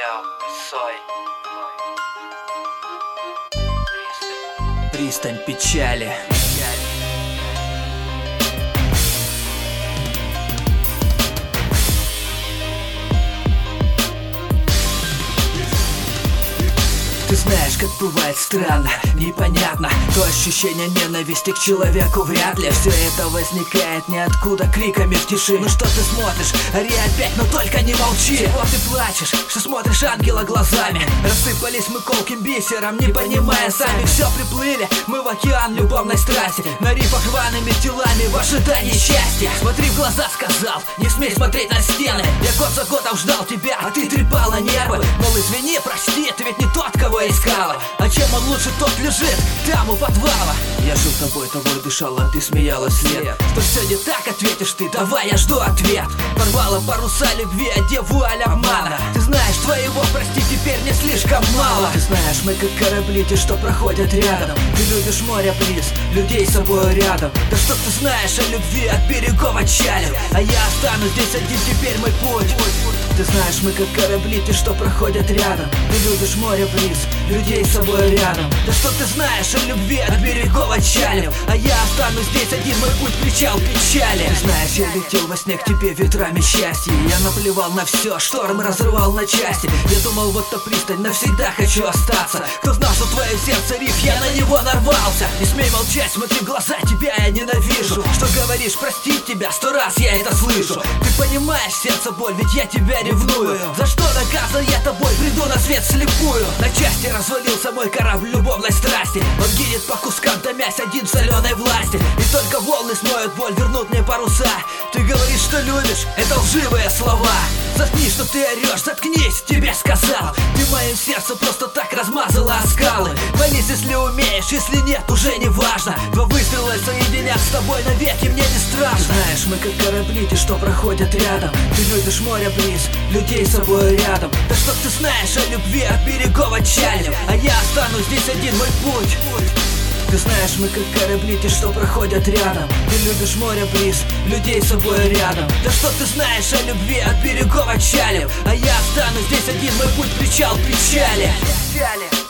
Йоу, Сой. Пристань печали. Ты знаешь, как бывает странно, непонятно. То ощущение ненависти к человеку вряд ли. Все это возникает ниоткуда, криками в тиши. Ну что ты смотришь? Ори опять, но только не молчи. Чего ты плачешь? Что смотришь ангела глазами? Рассыпались мы колким бисером, не понимая сами. Все приплыли, мы в океан любовной страсти. На рифах рваными телами в ожидании счастья. Смотри в глаза, сказал, не смей смотреть на стены. Я год за годом ждал тебя, а ты трепала нервы. Мол, извини, прости, ты ведь не тот, кого искала. А чем он лучше, тот лежит там у подвала. Я жил тобой дышал, а ты смеялась вслед. Что все не так, ответишь ты, давай я жду ответ. Порвала паруса любви, одев вуаль обмана. Ты знаешь, твоего прости теперь не слишком мало. Ты знаешь, мы как корабли, те, что проходят рядом. Ты любишь море близ, людей с собой рядом. Да что ты знаешь о любви, от берегов отчалив. А я останусь здесь один, теперь мой путь. Ты знаешь, мы как корабли, те, что проходят рядом. Ты любишь море близ, людей с собой рядом. Да что ты знаешь о любви, от берегов отчалив. А я останусь здесь один, мой путь причал печали. Ты знаешь, я летел во сне к тебе ветрами счастья. Я наплевал на все, шторм разрывал на части. Я думал, вот та пристань, навсегда хочу остаться. Кто знал, что твое сердце риф, я на него нарвался. Не смей молчать, смотри в глаза, тебя я ненавижу. Что говоришь, простить тебя, 100 раз я это слышу. Ты понимаешь, сердце боль, ведь я тебя ревную. За что наказан я тобой, приду на свет слепую. На части развалился мой корабль любовной страсти. Он гинет по кускам, томясь один в соленой власти. И только волны смоют боль, вернут мне паруса. Ты говоришь, что любишь, это лживые слова. Заткнись, что ты орешь, заткнись, тебе сказал. Ты мое сердце просто так размазала о скалы. Молись, если умеешь, если нет, уже не важно. Два выстрела соединят с тобой навеки, мне не страшно. Знаешь, мы как корабли, те, что проходят рядом. Ты любишь море близ, людей с собой рядом. Да что ты знаешь о любви, от берегов отчалив. А я останусь здесь один, мой путь. Ты знаешь, мы как корабли, те, что проходят рядом. Ты любишь море близ, людей с собой рядом. Да что ты знаешь о любви, от берегов отчалив. А я останусь здесь один, мой путь причал печали.